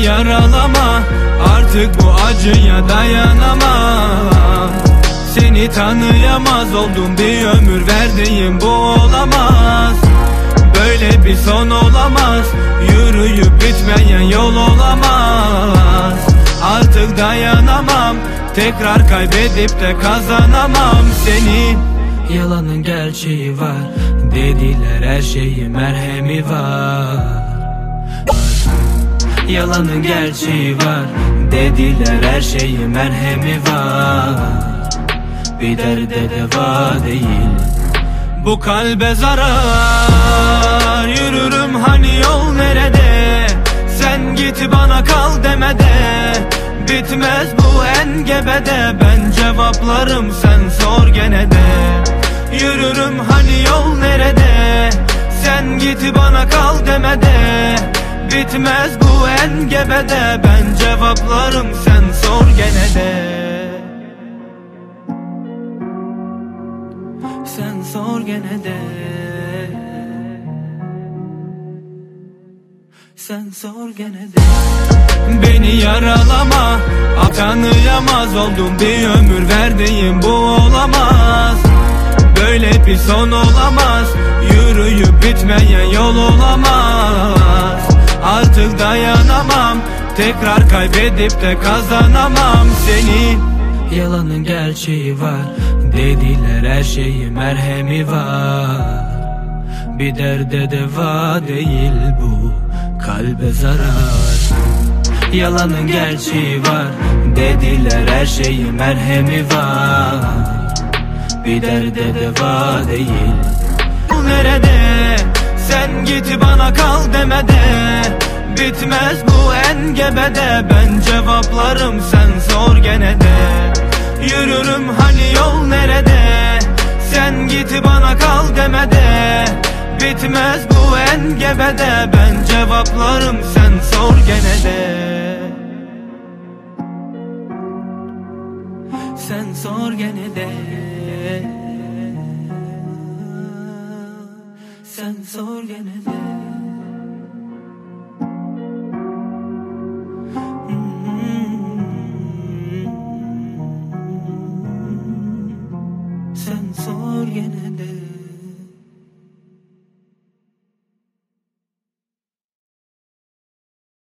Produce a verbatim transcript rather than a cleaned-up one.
yaralama, artık bu acıya dayanamam. Seni tanıyamaz oldum, bir ömür verdiğim bu olamaz. Böyle bir son olamaz, yürüyüp bitmeyen yol olamaz. Artık dayanamam, tekrar kaybedip de kazanamam seni. Yalanın gerçeği var, dediler her şeyi merhemi var. Yalanın gerçeği var, dediler her şeyi merhemi var. Bir derde deva değil, bu kalbe zarar. Yürürüm hani yol nerede, sen git bana kal demede. Bitmez bu engebede, ben cevaplarım sen sor gene de. Yürürüm hani yol nerede, sen git bana kal demede. Bitmez bu engebede, ben cevaplarım sen sor gene de. Sen sor gene de. Sen sor gene de. Beni yaralama, tanıyamaz oldum, bir ömür verdiğim bu olamaz. Böyle bir son olamaz, yürüyüp bitmeyen yol olamaz. Artık dayanamam, tekrar kaybedip de kazanamam seni. Yalanın gerçeği var, dediler her şeyi merhemi var. Bir derde deva değil, bu kalbe zarar. Yalanın gerçeği var, dediler her şeyi merhemi var. Bir derde deva değil. Nerede, sen git bana kal demede. Bitmez bu engebede, ben cevaplarım sen sor gene de. Yürürüm hani yol nerede, sen git bana kal demede. Bitmez bu engebede, ben cevaplarım sen sor gene de. Sen sor gene de. Sen sor gene de. Sen sor gene de.